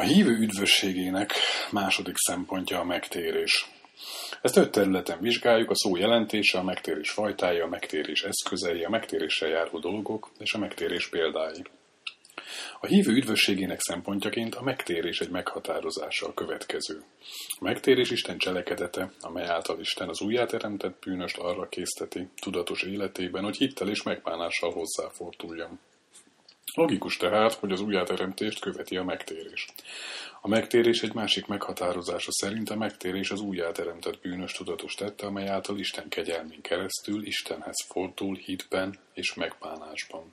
hívő üdvösségének második szempontja a megtérés. Ezt 5 területen vizsgáljuk: a szó jelentése, a megtérés fajtája, a megtérés eszközei, a megtéréssel járó dolgok és a megtérés példái. A hívő üdvösségének szempontjaként a megtérés egy meghatározása a következő. A megtérés Isten cselekedete, amely által Isten az újjáteremtett bűnöst arra készteti tudatos életében, hogy hittel és megbánással hozzáforduljon. Logikus tehát, hogy az újjáteremtést követi a megtérés. A megtérés egy másik meghatározása szerint a megtérés az újjáteremtett bűnös tudatos tette, amely által Isten kegyelmén keresztül Istenhez fordul hitben és megbánásban.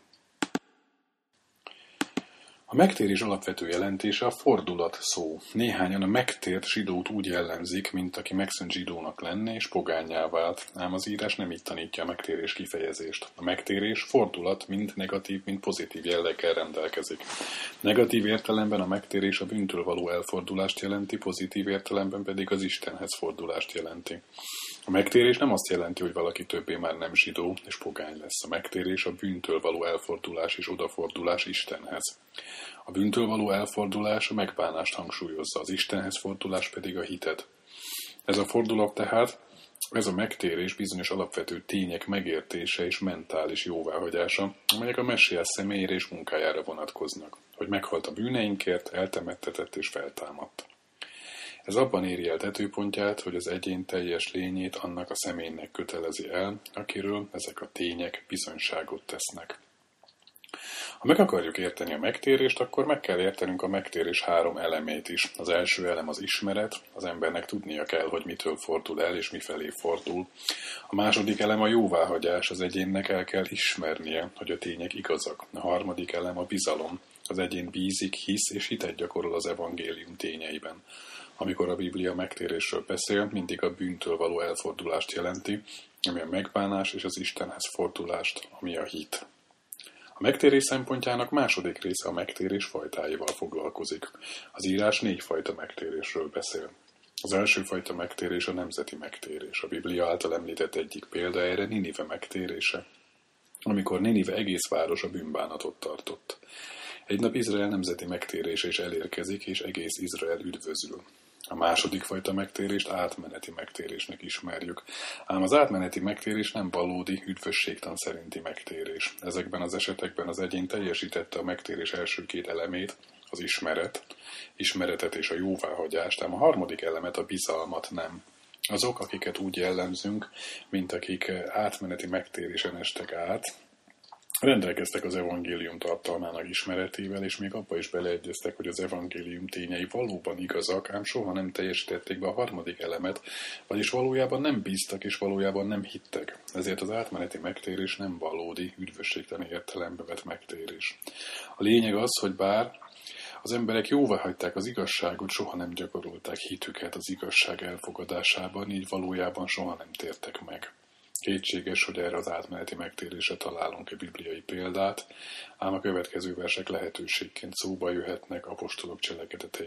A megtérés alapvető jelentése a fordulat szó. Néhányan a megtért zsidót úgy jellemzik, mint aki megszűnt zsidónak lenne és pogánnyá vált, ám az írás nem így tanítja a megtérés kifejezést. A megtérés fordulat mind negatív, mind pozitív jelleggel rendelkezik. Negatív értelemben a megtérés a bűntől való elfordulást jelenti, pozitív értelemben pedig az Istenhez fordulást jelenti. A megtérés nem azt jelenti, hogy valaki többé már nem zsidó és pogány lesz. A megtérés a bűntől való elfordulás és odafordulás Istenhez. A bűntől való elfordulás a megbánást hangsúlyozza, az Istenhez fordulás pedig a hitet. Ez a fordulat tehát, ez a megtérés bizonyos alapvető tények megértése és mentális jóváhagyása, amelyek a messiás személyére és munkájára vonatkoznak, hogy meghalt a bűneinkért, eltemettetett és feltámadt. Ez abban éri el tetőpontját, hogy az egyén teljes lényét annak a személynek kötelezi el, akiről ezek a tények bizonyságot tesznek. Ha meg akarjuk érteni a megtérést, akkor meg kell értenünk a megtérés 3 elemét is. Az első elem az ismeret, az embernek tudnia kell, hogy mitől fordul el és mifelé fordul. A második elem a jóváhagyás, az egyénnek el kell ismernie, hogy a tények igazak. A harmadik elem a bizalom, az egyén bízik, hisz és hitet gyakorol az evangélium tényeiben. Amikor a Biblia megtérésről beszél, mindig a bűntől való elfordulást jelenti, ami a megbánás és az Istenhez fordulást, ami a hit. A megtérés szempontjának második része a megtérés fajtáival foglalkozik. Az írás 4 fajta megtérésről beszél. Az első fajta megtérés a nemzeti megtérés. A Biblia által említett egyik példa erre Ninive megtérése, amikor Ninive egész városa bűnbánatot tartott. Egy nap Izrael nemzeti megtérése is elérkezik, és egész Izrael üdvözül. A második fajta megtérést átmeneti megtérésnek ismerjük. Ám az átmeneti megtérés nem valódi, üdvösségtan szerinti megtérés. Ezekben az esetekben az egyén teljesítette a megtérés első 2 elemét, az ismeretet és a jóváhagyást, ám a harmadik elemet, a bizalmat nem. Azok, akiket úgy jellemzünk, mint akik átmeneti megtérésen estek át, rendelkeztek az evangélium tartalmának ismeretével, és még abba is beleegyeztek, hogy az evangélium tényei valóban igazak, ám soha nem teljesítették be a harmadik elemet, vagyis valójában nem bíztak, és valójában nem hittek. Ezért az átmeneti megtérés nem valódi, üdvösségtani értelembe vett megtérés. A lényeg az, hogy bár az emberek jóváhagyták az igazságot, soha nem gyakorolták hitüket az igazság elfogadásában, így valójában soha nem tértek meg. Kétséges, hogy erre az átmeneti megtérésre találunk-e bibliai példát, ám a következő versek lehetőségként szóba jöhetnek: apostolok cselekedetei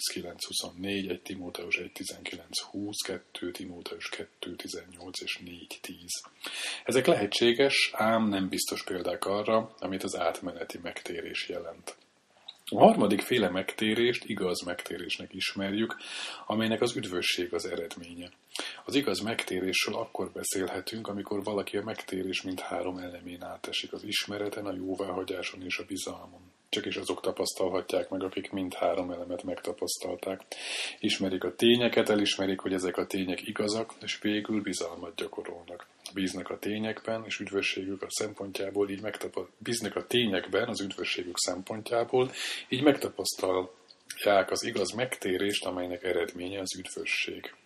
8:9-24, 1 Timóteus 1:19-20, 2 Timóteus 2:18 és 4:10. Ezek lehetséges, ám nem biztos példák arra, amit az átmeneti megtérés jelent. A harmadik féle megtérést igaz megtérésnek ismerjük, amelynek az üdvösség az eredménye. Az igaz megtérésről akkor beszélhetünk, amikor valaki a megtérés mind 3 elemén átesik: az ismereten, a jóváhagyáson és a bizalmon. Csak is azok tapasztalhatják meg, akik mind 3 elemet megtapasztalták. Ismerik a tényeket, elismerik, hogy ezek a tények igazak, és végül bizalmat gyakorolnak. Bíznak a tényekben, és üdvösségük a szempontjából, bíznak a tényekben az üdvösségük szempontjából, így megtapasztalják az igaz megtérést, amelynek eredménye az üdvösség.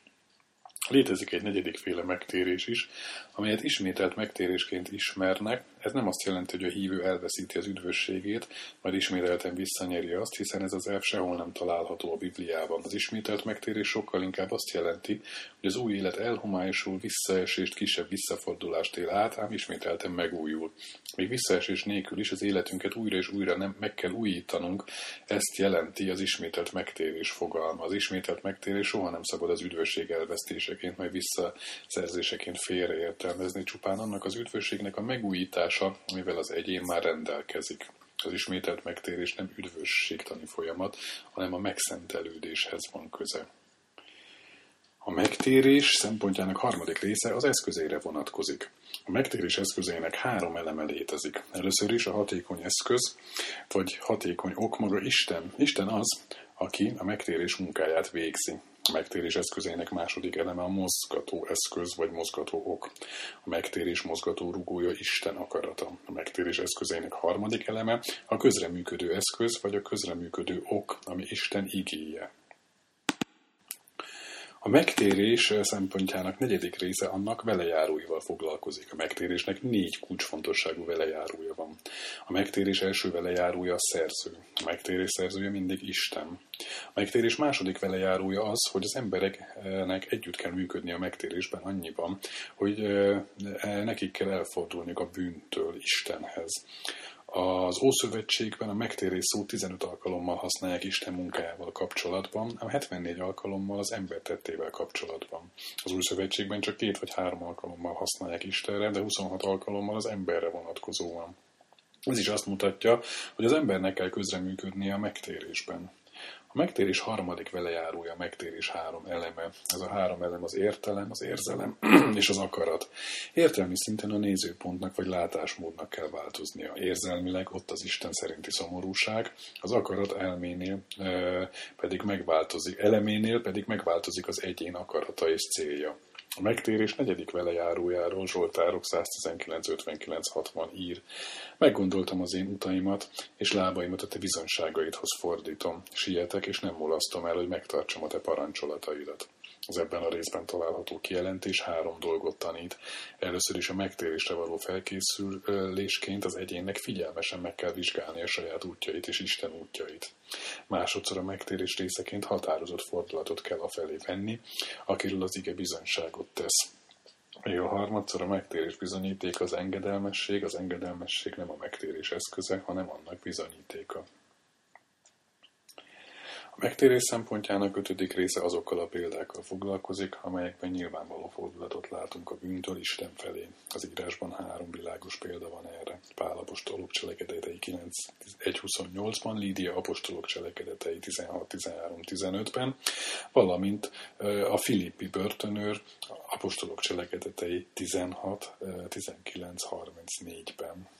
Létezik egy 4. féle megtérés is, amelyet ismételt megtérésként ismernek. Ez nem azt jelenti, hogy a hívő elveszíti az üdvösségét, majd ismételten visszanyeri azt, hiszen ez az elv sehol nem található a Bibliában. Az ismételt megtérés sokkal inkább azt jelenti, hogy az új élet elhomályosul, visszaesést, kisebb visszafordulást él át, ám ismételten megújul. Még visszaesés nélkül is az életünket újra és újra meg kell újítanunk, ezt jelenti az ismételt megtérés fogalma. Az ismételt megtérés soha nem szabad az üdvösség elvesztéseként, majd visszaszerzéseként félreértelmezni, csupán annak az üdvösségnek a megújítása, amivel az egyén már rendelkezik. Az ismételt megtérés nem üdvösségtani folyamat, hanem a megszentelődéshez van köze. A megtérés szempontjának harmadik része az eszközére vonatkozik. A megtérés eszközének 3 eleme létezik. Először is a hatékony eszköz, vagy hatékony ok maga Isten. Isten az, aki a megtérés munkáját végzi. A megtérés eszközének második eleme a mozgató eszköz, vagy mozgató ok. A megtérés mozgató rugója Isten akarata. A megtérés eszközének harmadik eleme a közreműködő eszköz, vagy a közreműködő ok, ami Isten igéje. A megtérés szempontjának negyedik része annak velejáróival foglalkozik. A megtérésnek 4 kulcsfontosságú velejárója van. A megtérés első velejárója a szerző. A megtérés szerzője mindig Isten. A megtérés második velejárója az, hogy az embereknek együtt kell működni a megtérésben annyiban, hogy nekik kell elfordulniuk a bűntől Istenhez. Az Ószövetségben a megtérés szót 15 alkalommal használják Isten munkájával kapcsolatban, ám 74 alkalommal az ember tettével kapcsolatban. Az Új Szövetségben csak 2 vagy 3 alkalommal használják Istenre, de 26 alkalommal az emberre vonatkozóan. Ez is azt mutatja, hogy az embernek kell közreműködnie a megtérésben. A megtérés harmadik velejárója a megtérés 3 eleme. Ez a 3 elem az értelem, az érzelem és az akarat. Értelmi szinten a nézőpontnak vagy látásmódnak kell változnia. Érzelmileg ott az Isten szerinti szomorúság, az akarat eleménél pedig megváltozik az egyén akarata és célja. A megtérés negyedik velejárójáról Zsoltárok 119-59-60 ír. Meggondoltam az én utaimat, és lábaimat a te bizonyságaidhoz fordítom. Sietek, és nem mulasztom el, hogy megtartsam a te parancsolataidat. Az ebben a részben található kijelentés 3 dolgot tanít. Először is a megtérésre való felkészülésként az egyénnek figyelmesen meg kell vizsgálni a saját útjait és Isten útjait. Másodszor a megtérés részeként határozott fordulatot kell afelé venni, akiről az ige bizonyságot tesz. A harmadszor a megtérés bizonyítéka az engedelmesség nem a megtérés eszköze, hanem annak bizonyítéka. A megtérés szempontjának 5. része azokkal a példákkal foglalkozik, amelyekben nyilvánvaló fordulatot látunk a bűntől Isten felé. Az írásban 3 világos példa van erre. Pál apostolok cselekedetei 9.1.28-ban, Lídia apostolok cselekedetei 16.13.15-ben, valamint a filippi börtönőr apostolok cselekedetei 16.19.34-ben.